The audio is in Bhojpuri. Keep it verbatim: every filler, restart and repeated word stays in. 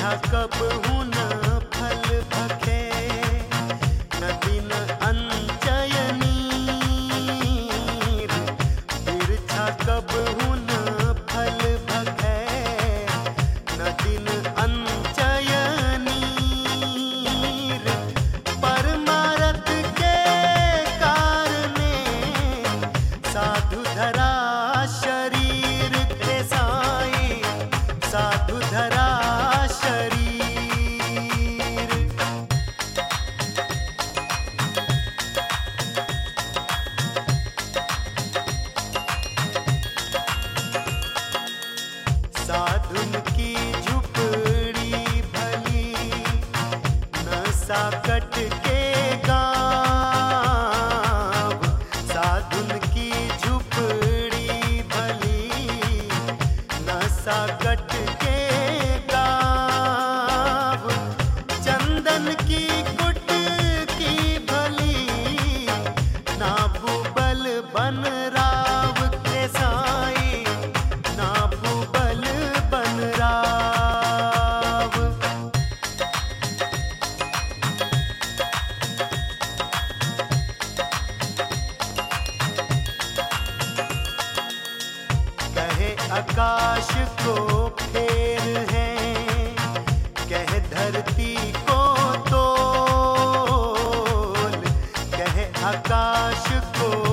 बिरछा कब हुन फल भखे न दिन अंचयनीर बिरछा कब हुन फल भखे न दिन अंचयनीर परमारथ के कारणे साधु धरा शरीर के साई साधु धरा शरीर साधुन की झुपड़ी भली न साकट के गाँव साधुन की झुपड़ी भली न साकट के गाँव चंदन की कुट की भली ना भूबल बन राव के साई ना भूबल बन राव कहे आकाश को फेर है कहे धरती को तोल कहे आकाश को